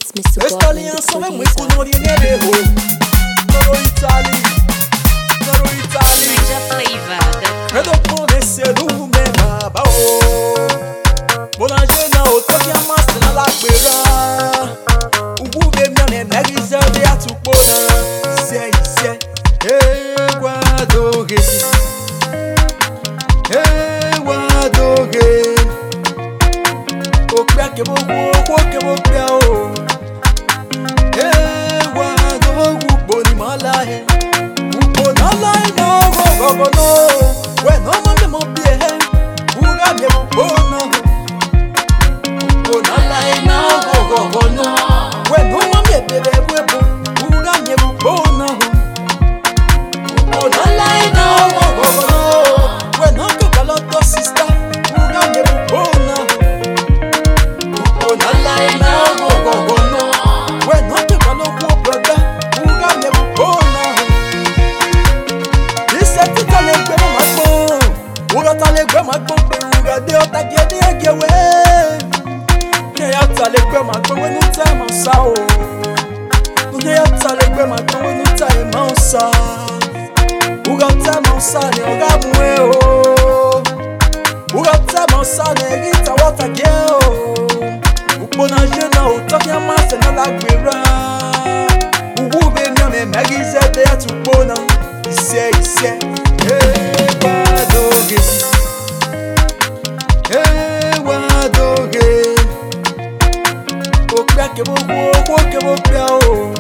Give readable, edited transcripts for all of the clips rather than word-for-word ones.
It's Mr. Questa Godwin, the alianza è muy producer. coloriere ho. Coro Italy. Ninja flavor. E dopo nesse lume baba o. Bona jena o to ki amaste na lagbera. Ubu be mi on na giza de atupona. Ise. Guadoge. O pia ke bo ke bo pia o. Guadogu boni malahe. Bonalai no go no. When no man mo be he. Uga me bono. Bonalai no go no. When no man me be bo. Uga me bono. Bonalai no go no. When no go baloto sister. Uga me bono. Bonalai no go no. When no go baloto brother. Uga me bono. Talegbe ma gbon pe uga de ota gede egewe. Ne ya talegbe ma gbon we no time on sa o. Ne ya talegbe ma gbon we no time on sa. Uga time on sa ne oga muwe o. Uga time on sa ne rita wata ge o. Upona jena o toki amase na lagbera. Ubu be mi me megize de ya tupona. Ise. Wadoge Okpia ke bo pia o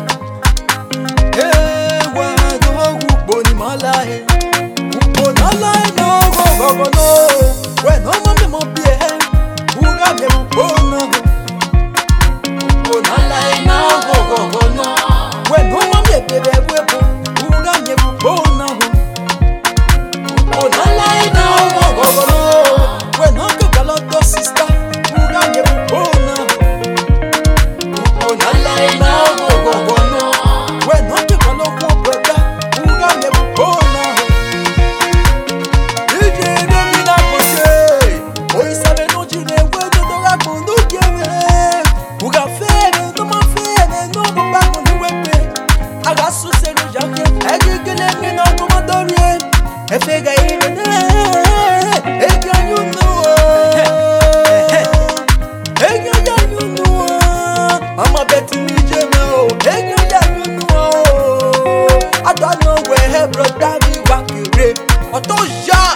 Wadogu boni malahe Bonalai no go no When no man mo be he Uga me bono Bonalai no go no When no man me be Uga me bono Bonalai no go no When no go baloto sister Uga me bono Bonalai no go no When no go baloto brother Uga me bono Ije no mi na poche Oi sabe no jine we do ra kondo gere Uga fere no ma fere no go ba ko ni wepe Aga su se no jake Egigele mi no go ma dori Efega ire ne Ega you know Ega you know Mama beti mi jeme o Ega you know I don't know where her brother be wakire Oto ja